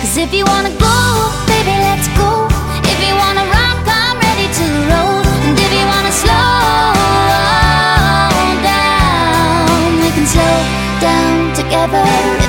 'Cause if you wanna go, baby, let's go. If you wanna rock, I'm ready to roll. And if you wanna slow down, we can slow down together.